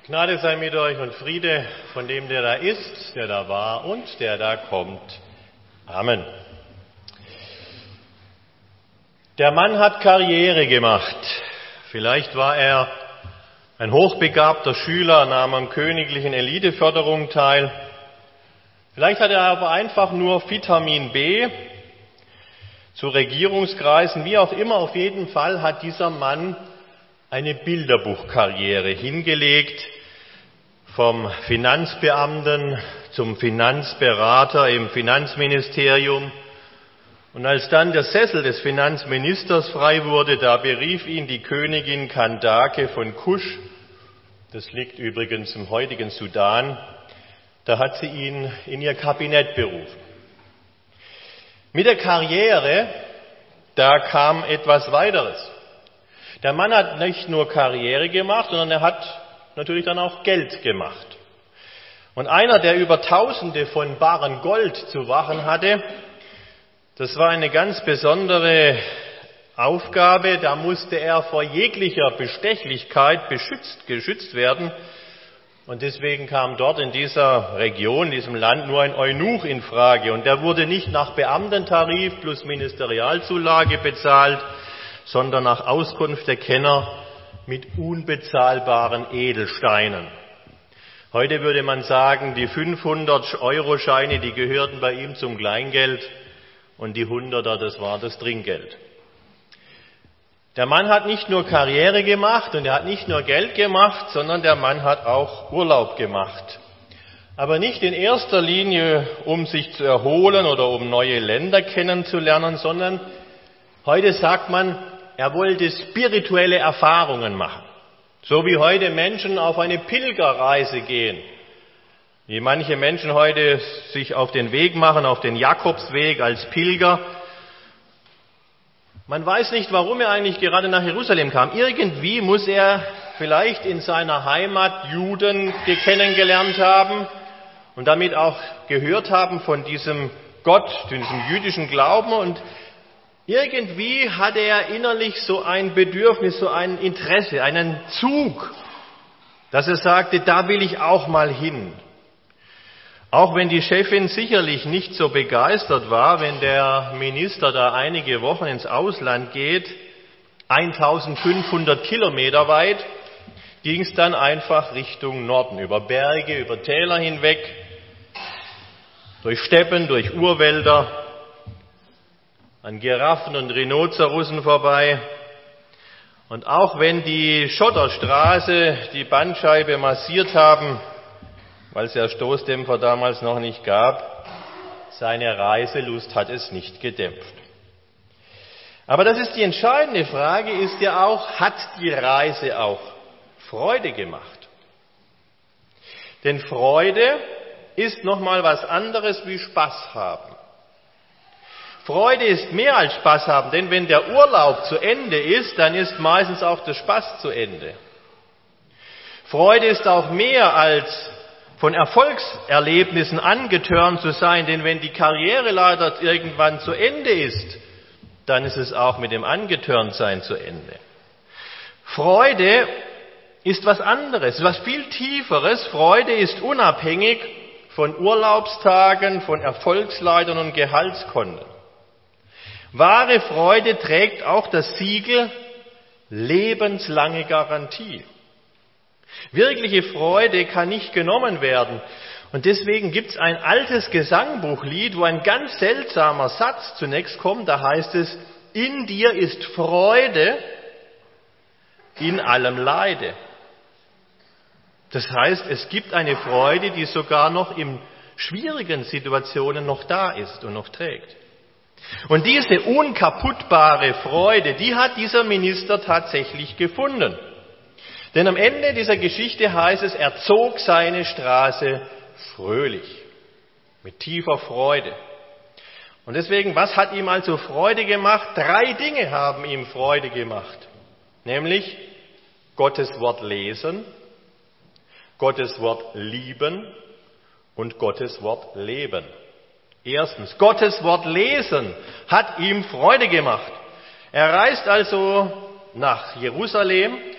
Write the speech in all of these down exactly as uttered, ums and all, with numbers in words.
Gnade sei mit euch und Friede von dem, der da ist, der da war und der da kommt. Amen. Der Mann hat Karriere gemacht. Vielleicht war er ein hochbegabter Schüler, nahm am königlichen Eliteförderung teil. Vielleicht hat er aber einfach nur Vitamin B zu Regierungskreisen, wie auch immer. Auf jeden Fall hat dieser Mann eine Bilderbuchkarriere hingelegt, vom Finanzbeamten zum Finanzberater im Finanzministerium. Und als dann der Sessel des Finanzministers frei wurde, da berief ihn die Königin Kandake von Kusch, das liegt übrigens im heutigen Sudan, da hat sie ihn in ihr Kabinett berufen. Mit der Karriere, da kam etwas weiteres. Der Mann hat nicht nur Karriere gemacht, sondern er hat natürlich dann auch Geld gemacht. Und einer, der über Tausende von Barren Gold zu wachen hatte, das war eine ganz besondere Aufgabe. Da musste er vor jeglicher Bestechlichkeit beschützt, geschützt werden. Und deswegen kam dort in dieser Region, in diesem Land nur ein Eunuch in Frage. Und der wurde nicht nach Beamtentarif plus Ministerialzulage bezahlt, sondern nach Auskunft der Kenner mit unbezahlbaren Edelsteinen. Heute würde man sagen, die fünfhundert-Euro-Scheine, die gehörten bei ihm zum Kleingeld und die Hunderter, das war das Trinkgeld. Der Mann hat nicht nur Karriere gemacht und er hat nicht nur Geld gemacht, sondern der Mann hat auch Urlaub gemacht. Aber nicht in erster Linie, um sich zu erholen oder um neue Länder kennenzulernen, sondern heute sagt man, er wollte spirituelle Erfahrungen machen. So wie heute Menschen auf eine Pilgerreise gehen. Wie manche Menschen heute sich auf den Weg machen, auf den Jakobsweg als Pilger. Man weiß nicht, warum er eigentlich gerade nach Jerusalem kam. Irgendwie muss er vielleicht in seiner Heimat Juden kennengelernt haben und damit auch gehört haben von diesem Gott, diesem jüdischen Glauben. Und irgendwie hatte er innerlich so ein Bedürfnis, so ein Interesse, einen Zug, dass er sagte, da will ich auch mal hin. Auch wenn die Chefin sicherlich nicht so begeistert war, wenn der Minister da einige Wochen ins Ausland geht, eintausendfünfhundert Kilometer weit, ging es dann einfach Richtung Norden, über Berge, über Täler hinweg, durch Steppen, durch Urwälder, an Giraffen und Rhinozerosen vorbei. Und auch wenn die Schotterstraße die Bandscheibe massiert haben, weil es ja Stoßdämpfer damals noch nicht gab, seine Reiselust hat es nicht gedämpft. Aber das ist die entscheidende Frage, ist ja auch, hat die Reise auch Freude gemacht? Denn Freude ist nochmal was anderes wie Spaß haben. Freude ist mehr als Spaß haben, denn wenn der Urlaub zu Ende ist, dann ist meistens auch der Spaß zu Ende. Freude ist auch mehr als von Erfolgserlebnissen angetörnt zu sein, denn wenn die Karriereleiter irgendwann zu Ende ist, dann ist es auch mit dem Angetörntsein zu Ende. Freude ist was anderes, was viel Tieferes. Freude ist unabhängig von Urlaubstagen, von Erfolgsleitern und Gehaltskonten. Wahre Freude trägt auch das Siegel lebenslange Garantie. Wirkliche Freude kann nicht genommen werden. Und deswegen gibt es ein altes Gesangbuchlied, wo ein ganz seltsamer Satz zunächst kommt. Da heißt es, in dir ist Freude in allem Leide. Das heißt, es gibt eine Freude, die sogar noch in schwierigen Situationen noch da ist und noch trägt. Und diese unkaputtbare Freude, die hat dieser Minister tatsächlich gefunden. Denn am Ende dieser Geschichte heißt es, er zog seine Straße fröhlich, mit tiefer Freude. Und deswegen, was hat ihm also Freude gemacht? Drei Dinge haben ihm Freude gemacht. Nämlich Gottes Wort lesen, Gottes Wort lieben und Gottes Wort leben. Erstens, Gottes Wort lesen hat ihm Freude gemacht. Er reist also nach Jerusalem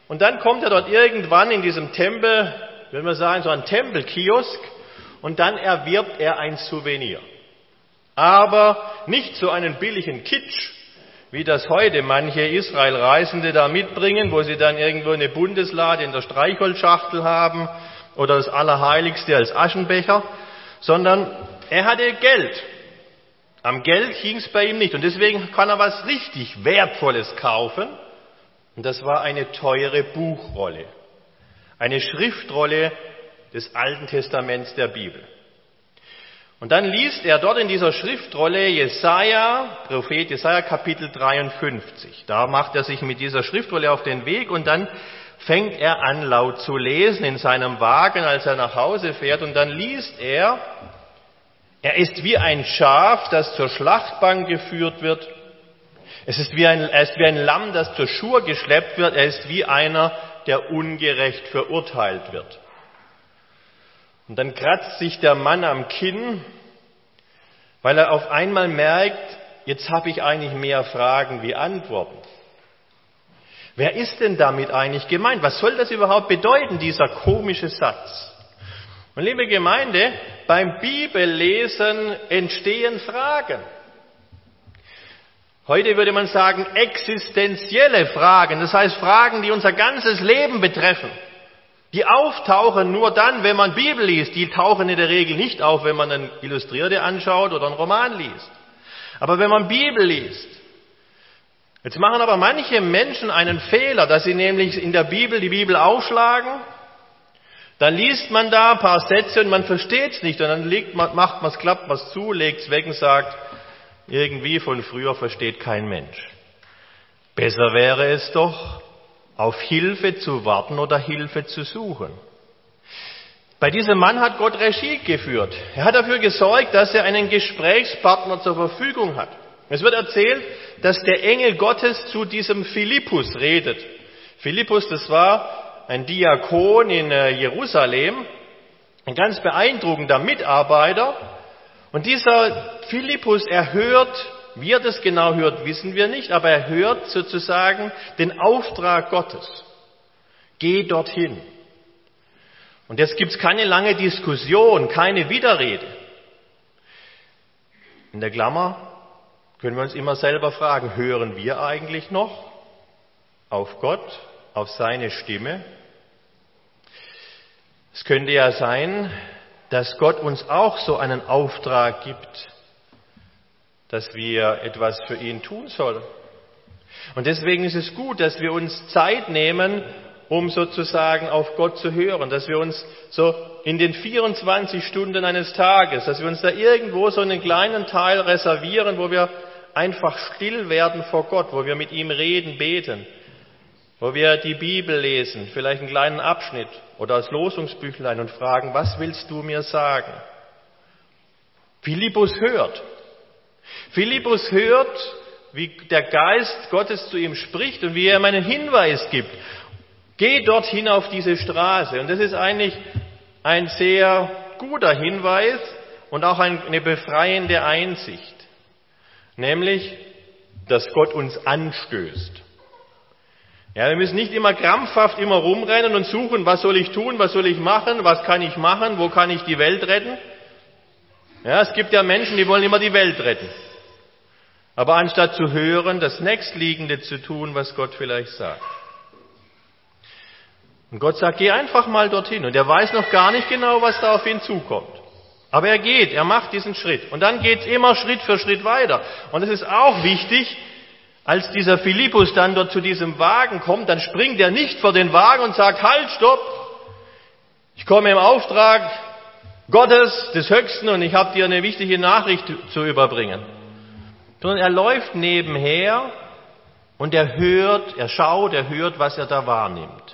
Und dann kommt er dort irgendwann in diesem Tempel, wenn wir sagen, so ein Tempelkiosk, und dann erwirbt er ein Souvenir. Aber nicht so einen billigen Kitsch, wie das heute manche Israel-Reisende da mitbringen, wo sie dann irgendwo eine Bundeslade in der Streichholzschachtel haben oder das Allerheiligste als Aschenbecher, sondern er hatte Geld. Am Geld ging es bei ihm nicht und deswegen kann er was richtig Wertvolles kaufen. Und das war eine teure Buchrolle, eine Schriftrolle des Alten Testaments der Bibel. Und dann liest er dort in dieser Schriftrolle Jesaja, Prophet Jesaja Kapitel dreiundfünfzig. Da macht er sich mit dieser Schriftrolle auf den Weg und dann fängt er an laut zu lesen in seinem Wagen, als er nach Hause fährt. Und dann liest er, er ist wie ein Schaf, das zur Schlachtbank geführt wird. Es ist wie ein, er ist wie ein Lamm, das zur Schur geschleppt wird. Er ist wie einer, der ungerecht verurteilt wird. Und dann kratzt sich der Mann am Kinn, weil er auf einmal merkt, jetzt habe ich eigentlich mehr Fragen wie Antworten. Wer ist denn damit eigentlich gemeint? Was soll das überhaupt bedeuten, dieser komische Satz? Und liebe Gemeinde, beim Bibellesen entstehen Fragen. Heute würde man sagen, existenzielle Fragen, das heißt Fragen, die unser ganzes Leben betreffen. Die auftauchen nur dann, wenn man Bibel liest. Die tauchen in der Regel nicht auf, wenn man eine Illustrierte anschaut oder einen Roman liest. Aber wenn man Bibel liest. Jetzt machen aber manche Menschen einen Fehler, dass sie nämlich in der Bibel die Bibel aufschlagen. Dann liest man da ein paar Sätze und man versteht es nicht. Und dann legt man, macht man es, klappt man es zu, legt es weg und sagt, irgendwie von früher versteht kein Mensch. Besser wäre es doch, auf Hilfe zu warten oder Hilfe zu suchen. Bei diesem Mann hat Gott Regie geführt. Er hat dafür gesorgt, dass er einen Gesprächspartner zur Verfügung hat. Es wird erzählt, dass der Engel Gottes zu diesem Philippus redet. Philippus, das war ein Diakon in Jerusalem, ein ganz beeindruckender Mitarbeiter. Und dieser Philippus, er hört, wie er das genau hört, wissen wir nicht, aber er hört sozusagen den Auftrag Gottes. Geh dorthin. Und jetzt gibt es keine lange Diskussion, keine Widerrede. In der Klammer können wir uns immer selber fragen, hören wir eigentlich noch auf Gott, auf seine Stimme? Es könnte ja sein, dass Gott uns auch so einen Auftrag gibt, dass wir etwas für ihn tun sollen. Und deswegen ist es gut, dass wir uns Zeit nehmen, um sozusagen auf Gott zu hören, dass wir uns so in den vierundzwanzig Stunden eines Tages, dass wir uns da irgendwo so einen kleinen Teil reservieren, wo wir einfach still werden vor Gott, wo wir mit ihm reden, beten, wo wir die Bibel lesen, vielleicht einen kleinen Abschnitt oder das Losungsbüchlein und fragen, was willst du mir sagen? Philippus hört. Philippus hört, wie der Geist Gottes zu ihm spricht und wie er ihm einen Hinweis gibt. Geh dorthin auf diese Straße. Und das ist eigentlich ein sehr guter Hinweis und auch eine befreiende Einsicht. Nämlich, dass Gott uns anstößt. Ja, wir müssen nicht immer krampfhaft immer rumrennen und suchen, was soll ich tun, was soll ich machen, was kann ich machen, wo kann ich die Welt retten. Ja, es gibt ja Menschen, die wollen immer die Welt retten. Aber anstatt zu hören, das Nächstliegende zu tun, was Gott vielleicht sagt. Und Gott sagt, geh einfach mal dorthin. Und er weiß noch gar nicht genau, was da auf ihn zukommt. Aber er geht, er macht diesen Schritt. Und dann geht es immer Schritt für Schritt weiter. Und es ist auch wichtig, als dieser Philippus dann dort zu diesem Wagen kommt, dann springt er nicht vor den Wagen und sagt, halt, stopp, ich komme im Auftrag Gottes, des Höchsten, und ich habe dir eine wichtige Nachricht zu überbringen. Sondern er läuft nebenher und er hört, er schaut, er hört, was er da wahrnimmt.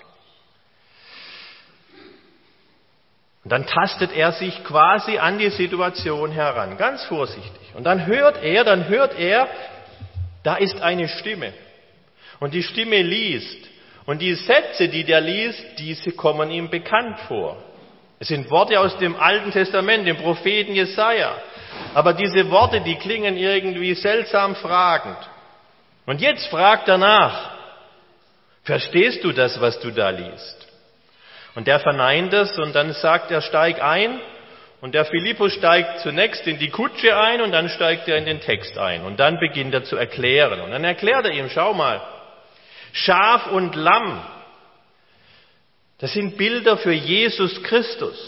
Und dann tastet er sich quasi an die Situation heran, ganz vorsichtig. Und dann hört er, dann hört er, da ist eine Stimme. Und die Stimme liest. Und die Sätze, die der liest, diese kommen ihm bekannt vor. Es sind Worte aus dem Alten Testament, dem Propheten Jesaja. Aber diese Worte, die klingen irgendwie seltsam fragend. Und jetzt fragt er nach. Verstehst du das, was du da liest? Und der verneint es und dann sagt er, steig ein. Und der Philippus steigt zunächst in die Kutsche ein und dann steigt er in den Text ein. Und dann beginnt er zu erklären. Und dann erklärt er ihm, schau mal, Schaf und Lamm, das sind Bilder für Jesus Christus.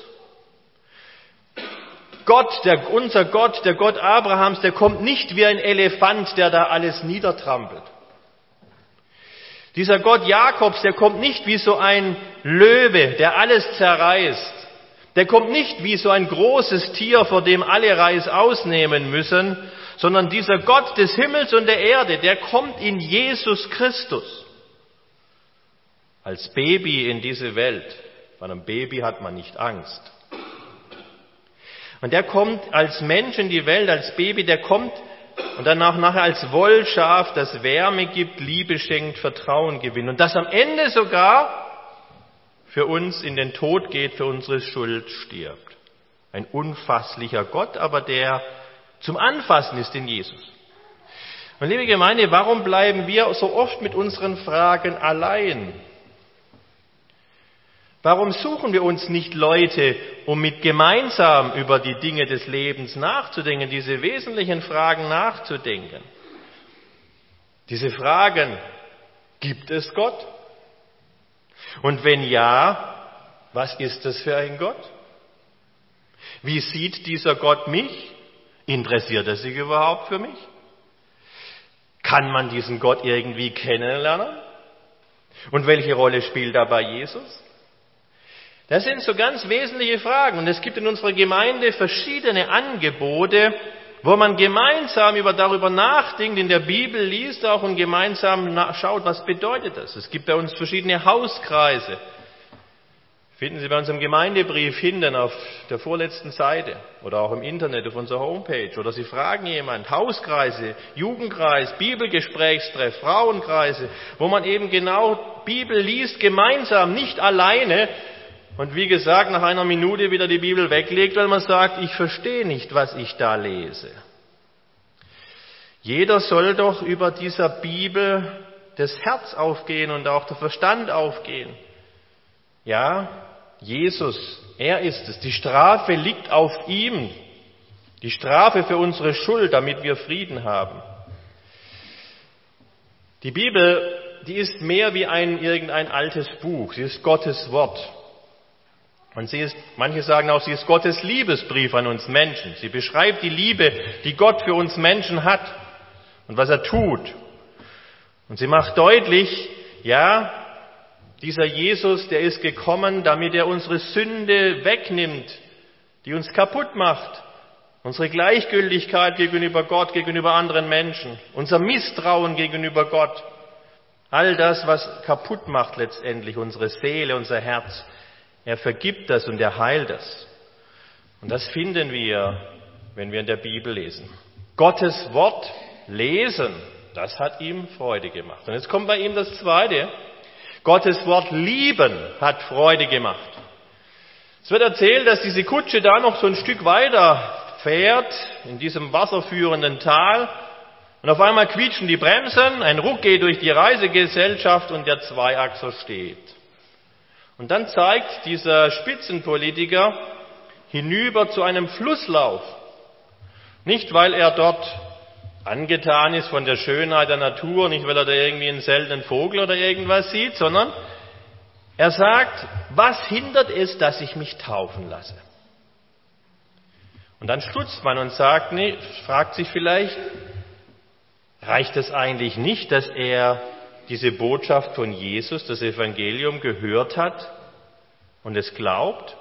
Gott, der, unser Gott, der Gott Abrahams, der kommt nicht wie ein Elefant, der da alles niedertrampelt. Dieser Gott Jakobs, der kommt nicht wie so ein Löwe, der alles zerreißt. Der kommt nicht wie so ein großes Tier, vor dem alle Reis ausnehmen müssen, sondern dieser Gott des Himmels und der Erde, der kommt in Jesus Christus. Als Baby in diese Welt. Bei einem Baby hat man nicht Angst. Und der kommt als Mensch in die Welt, als Baby, der kommt und dann auch nachher als Wollschaf, das Wärme gibt, Liebe schenkt, Vertrauen gewinnt. Und das am Ende sogar für uns in den Tod geht, für unsere Schuld stirbt. Ein unfasslicher Gott, aber der zum Anfassen ist in Jesus. Und liebe Gemeinde, warum bleiben wir so oft mit unseren Fragen allein? Warum suchen wir uns nicht Leute, um mit gemeinsam über die Dinge des Lebens nachzudenken, diese wesentlichen Fragen nachzudenken? Diese Fragen, gibt es Gott? Und wenn ja, was ist das für ein Gott? Wie sieht dieser Gott mich? Interessiert er sich überhaupt für mich? Kann man diesen Gott irgendwie kennenlernen? Und welche Rolle spielt dabei Jesus? Das sind so ganz wesentliche Fragen. Und es gibt in unserer Gemeinde verschiedene Angebote, wo man gemeinsam über, darüber nachdenkt, in der Bibel liest auch und gemeinsam schaut, was bedeutet das. Es gibt bei uns verschiedene Hauskreise. Finden Sie bei unserem Gemeindebrief hinten auf der vorletzten Seite oder auch im Internet auf unserer Homepage. Oder Sie fragen jemand, Hauskreise, Jugendkreis, Bibelgesprächstreff, Frauenkreise, wo man eben genau Bibel liest, gemeinsam, nicht alleine. Und wie gesagt, nach einer Minute wieder die Bibel weglegt, weil man sagt, ich verstehe nicht, was ich da lese. Jeder soll doch über dieser Bibel das Herz aufgehen und auch der Verstand aufgehen. Ja, Jesus, er ist es. Die Strafe liegt auf ihm. Die Strafe für unsere Schuld, damit wir Frieden haben. Die Bibel, die ist mehr wie ein irgendein altes Buch. Sie ist Gottes Wort. Und sie ist, manche sagen auch, sie ist Gottes Liebesbrief an uns Menschen. Sie beschreibt die Liebe, die Gott für uns Menschen hat und was er tut. Und sie macht deutlich, ja, dieser Jesus, der ist gekommen, damit er unsere Sünde wegnimmt, die uns kaputt macht. Unsere Gleichgültigkeit gegenüber Gott, gegenüber anderen Menschen, unser Misstrauen gegenüber Gott. All das, was kaputt macht letztendlich unsere Seele, unser Herz. Er vergibt das und er heilt das. Und das finden wir, wenn wir in der Bibel lesen. Gottes Wort lesen, das hat ihm Freude gemacht. Und jetzt kommt bei ihm das Zweite. Gottes Wort lieben hat Freude gemacht. Es wird erzählt, dass diese Kutsche da noch so ein Stück weiter fährt, in diesem wasserführenden Tal. Und auf einmal quietschen die Bremsen, ein Ruck geht durch die Reisegesellschaft und der Zweiachser steht. Und dann zeigt dieser Spitzenpolitiker hinüber zu einem Flusslauf. Nicht, weil er dort angetan ist von der Schönheit der Natur, nicht, weil er da irgendwie einen seltenen Vogel oder irgendwas sieht, sondern er sagt, was hindert es, dass ich mich taufen lasse? Und dann stutzt man und sagt, nee, fragt sich vielleicht, reicht es eigentlich nicht, dass er diese Botschaft von Jesus, das Evangelium, gehört hat und es glaubt?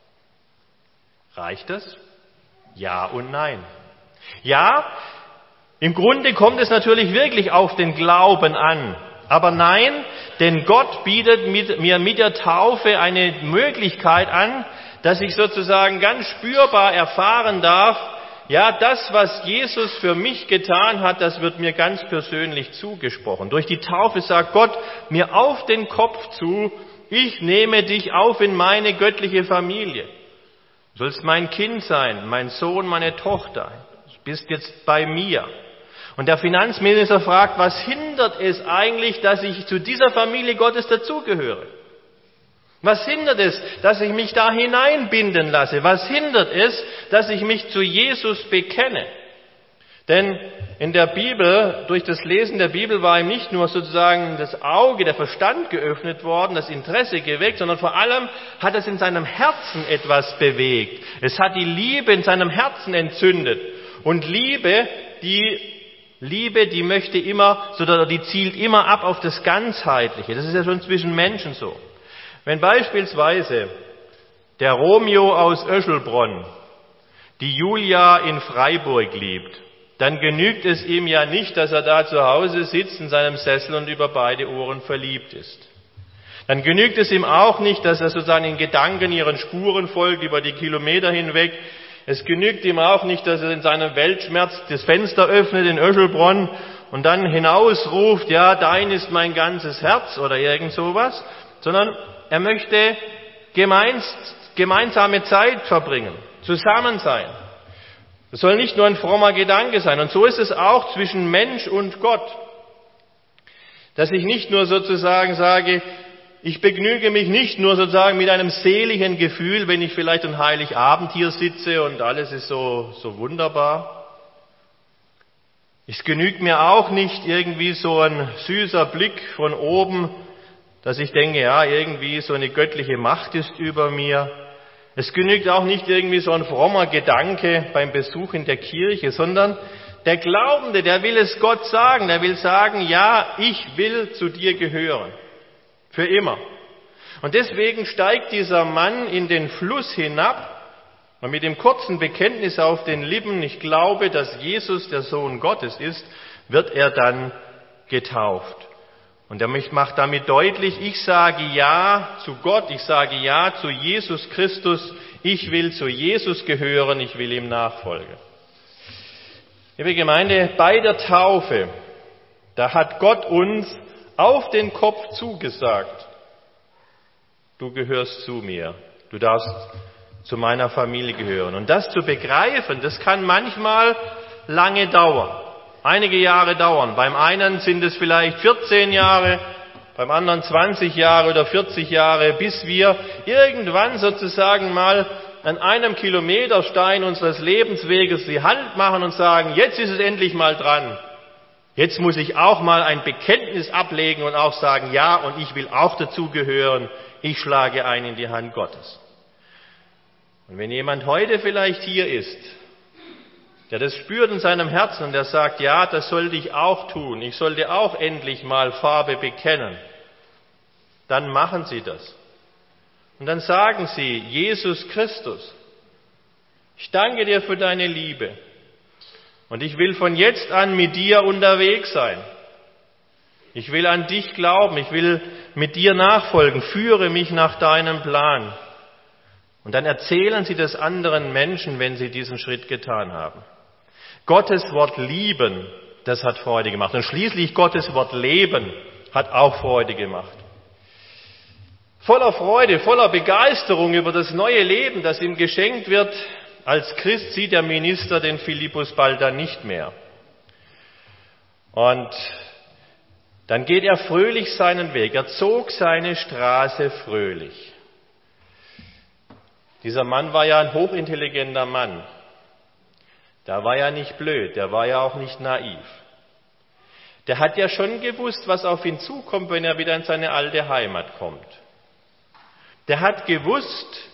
Reicht das? Ja und nein. Ja, im Grunde kommt es natürlich wirklich auf den Glauben an. Aber nein, denn Gott bietet mir mit der Taufe eine Möglichkeit an, dass ich sozusagen ganz spürbar erfahren darf, ja, das, was Jesus für mich getan hat, das wird mir ganz persönlich zugesprochen. Durch die Taufe sagt Gott mir auf den Kopf zu, ich nehme dich auf in meine göttliche Familie. Du sollst mein Kind sein, mein Sohn, meine Tochter. Du bist jetzt bei mir. Und der Finanzminister fragt, was hindert es eigentlich, dass ich zu dieser Familie Gottes dazugehöre? Was hindert es, dass ich mich da hineinbinden lasse? Was hindert es, dass ich mich zu Jesus bekenne? Denn in der Bibel, durch das Lesen der Bibel war ihm nicht nur sozusagen das Auge, der Verstand geöffnet worden, das Interesse geweckt, sondern vor allem hat es in seinem Herzen etwas bewegt. Es hat die Liebe in seinem Herzen entzündet. Und Liebe, die Liebe, die möchte immer, oder die zielt immer ab auf das Ganzheitliche. Das ist ja schon zwischen Menschen so. Wenn beispielsweise der Romeo aus Öschelbronn die Julia in Freiburg liebt, dann genügt es ihm ja nicht, dass er da zu Hause sitzt in seinem Sessel und über beide Ohren verliebt ist. Dann genügt es ihm auch nicht, dass er sozusagen in Gedanken ihren Spuren folgt über die Kilometer hinweg. Es genügt ihm auch nicht, dass er in seinem Weltschmerz das Fenster öffnet in Öschelbronn und dann hinausruft, ja, dein ist mein ganzes Herz oder irgend sowas, sondern er möchte gemeinsame Zeit verbringen, zusammen sein. Das soll nicht nur ein frommer Gedanke sein. Und so ist es auch zwischen Mensch und Gott. Dass ich nicht nur sozusagen sage, ich begnüge mich nicht nur sozusagen mit einem seligen Gefühl, wenn ich vielleicht an Heiligabend hier sitze und alles ist so, so wunderbar. Es genügt mir auch nicht irgendwie so ein süßer Blick von oben, dass ich denke, ja, irgendwie so eine göttliche Macht ist über mir. Es genügt auch nicht irgendwie so ein frommer Gedanke beim Besuch in der Kirche, sondern der Glaubende, der will es Gott sagen, der will sagen, ja, ich will zu dir gehören. Für immer. Und deswegen steigt dieser Mann in den Fluss hinab und mit dem kurzen Bekenntnis auf den Lippen, ich glaube, dass Jesus der Sohn Gottes ist, wird er dann getauft. Und er macht damit deutlich, ich sage Ja zu Gott, ich sage Ja zu Jesus Christus, ich will zu Jesus gehören, ich will ihm nachfolgen. Liebe Gemeinde, bei der Taufe, da hat Gott uns auf den Kopf zugesagt, du gehörst zu mir, du darfst zu meiner Familie gehören. Und das zu begreifen, das kann manchmal lange dauern. Einige Jahre dauern. Beim einen sind es vielleicht vierzehn Jahre, beim anderen zwanzig Jahre oder vierzig Jahre, bis wir irgendwann sozusagen mal an einem Kilometerstein unseres Lebensweges die Hand machen und sagen, jetzt ist es endlich mal dran. Jetzt muss ich auch mal ein Bekenntnis ablegen und auch sagen, ja, und ich will auch dazugehören. Ich schlage ein in die Hand Gottes. Und wenn jemand heute vielleicht hier ist, der das spürt in seinem Herzen und der sagt, ja, das sollte ich auch tun, ich sollte auch endlich mal Farbe bekennen, dann machen Sie das. Und dann sagen Sie, Jesus Christus, ich danke dir für deine Liebe und ich will von jetzt an mit dir unterwegs sein. Ich will an dich glauben, ich will mit dir nachfolgen, führe mich nach deinem Plan. Und dann erzählen Sie das anderen Menschen, wenn sie diesen Schritt getan haben. Gottes Wort lieben, das hat Freude gemacht. Und schließlich Gottes Wort leben hat auch Freude gemacht. Voller Freude, voller Begeisterung über das neue Leben, das ihm geschenkt wird, als Christ sieht der Minister den Philippus bald dann nicht mehr. Und dann geht er fröhlich seinen Weg. Er zog seine Straße fröhlich. Dieser Mann war ja ein hochintelligenter Mann. Der war ja nicht blöd, der war ja auch nicht naiv. Der hat ja schon gewusst, was auf ihn zukommt, wenn er wieder in seine alte Heimat kommt. Der hat gewusst,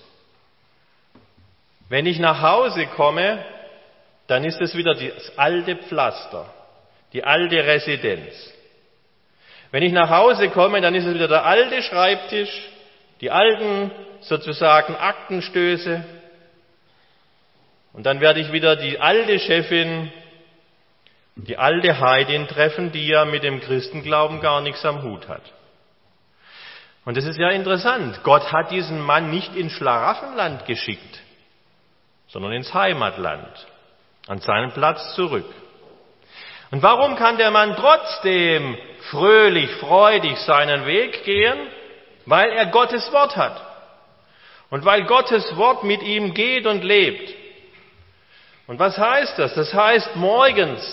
wenn ich nach Hause komme, dann ist es wieder das alte Pflaster, die alte Residenz. Wenn ich nach Hause komme, dann ist es wieder der alte Schreibtisch, die alten sozusagen Aktenstöße. Und dann werde ich wieder die alte Chefin, die alte Heidin treffen, die ja mit dem Christenglauben gar nichts am Hut hat. Und das ist ja interessant. Gott hat diesen Mann nicht ins Schlaraffenland geschickt, sondern ins Heimatland, an seinen Platz zurück. Und warum kann der Mann trotzdem fröhlich, freudig seinen Weg gehen? Weil er Gottes Wort hat. Und weil Gottes Wort mit ihm geht und lebt. Und was heißt das? Das heißt, morgens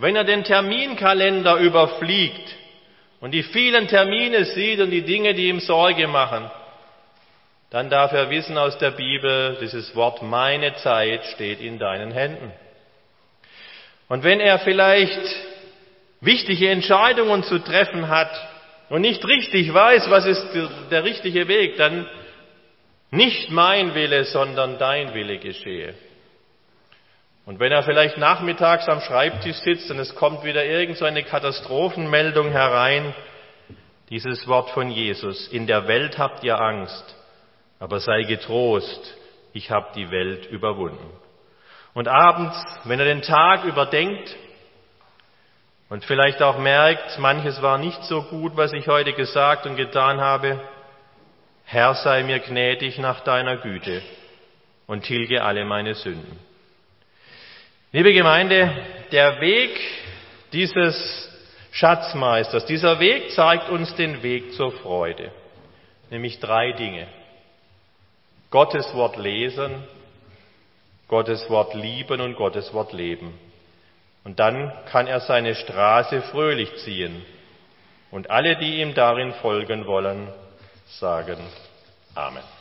wenn er den Terminkalender überfliegt und die vielen Termine sieht und die Dinge, die ihm Sorge machen, dann darf er wissen aus der Bibel, dieses Wort, meine Zeit steht in deinen Händen. Und wenn er vielleicht wichtige Entscheidungen zu treffen hat und nicht richtig weiß, was ist der richtige Weg, dann nicht mein Wille, sondern dein Wille geschehe. Und wenn er vielleicht nachmittags am Schreibtisch sitzt und es kommt wieder irgend so eine Katastrophenmeldung herein, dieses Wort von Jesus, in der Welt habt ihr Angst, aber sei getrost, ich habe die Welt überwunden. Und abends, wenn er den Tag überdenkt und vielleicht auch merkt, manches war nicht so gut, was ich heute gesagt und getan habe, Herr, sei mir gnädig nach deiner Güte und tilge alle meine Sünden. Liebe Gemeinde, der Weg dieses Schatzmeisters, dieser Weg zeigt uns den Weg zur Freude, nämlich drei Dinge. Gottes Wort lesen, Gottes Wort lieben und Gottes Wort leben. Und dann kann er seine Straße fröhlich ziehen. Und alle, die ihm darin folgen wollen, sagen Amen.